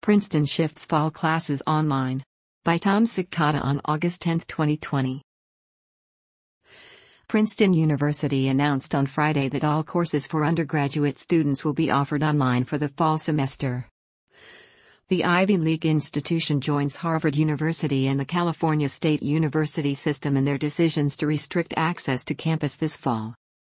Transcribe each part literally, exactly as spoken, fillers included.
Princeton shifts fall classes online. By Tom Sikata on August tenth, twenty twenty. Princeton University announced on Friday that all courses for undergraduate students will be offered online for the fall semester. The Ivy League institution joins Harvard University and the California State University system in their decisions to restrict access to campus this fall.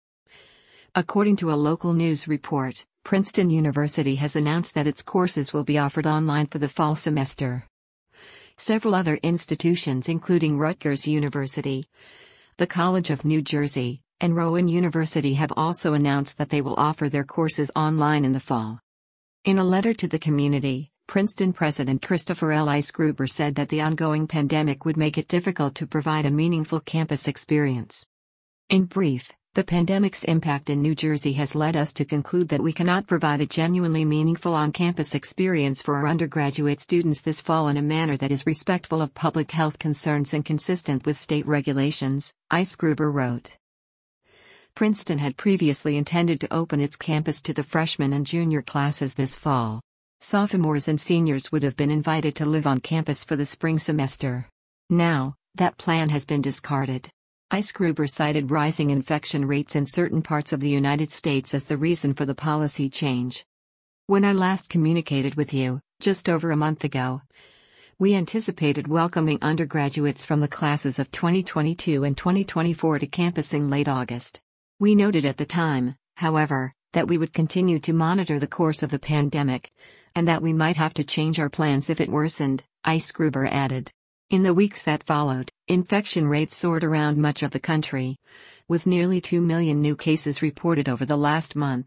According to a local news report, Princeton University has announced that its courses will be offered online for the fall semester. Several other institutions, including Rutgers University, the College of New Jersey, and Rowan University, have also announced that they will offer their courses online in the fall. In a letter to the community, Princeton President Christopher L. Eisgruber said that the ongoing pandemic would make it difficult to provide a meaningful campus experience. In brief, the pandemic's impact in New Jersey has led us to conclude that we cannot provide a genuinely meaningful on-campus experience for our undergraduate students this fall in a manner that is respectful of public health concerns and consistent with state regulations, Eisgruber wrote. Princeton had previously intended to open its campus to the freshman and junior classes this fall. Sophomores and seniors would have been invited to live on campus for the spring semester. Now, that plan has been discarded. Eisgruber cited rising infection rates in certain parts of the United States as the reason for the policy change. When I last communicated with you, just over a month ago, we anticipated welcoming undergraduates from the classes of twenty twenty-two and twenty twenty-four to campus in late August. We noted at the time, however, that we would continue to monitor the course of the pandemic, and that we might have to change our plans if it worsened, Eisgruber added. In the weeks that followed, infection rates soared around much of the country, with nearly two million new cases reported over the last month.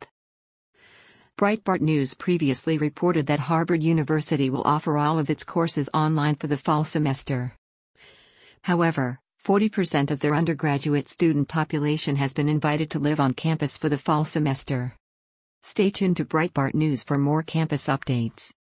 Breitbart News previously reported that Harvard University will offer all of its courses online for the fall semester. However, forty percent of their undergraduate student population has been invited to live on campus for the fall semester. Stay tuned to Breitbart News for more campus updates.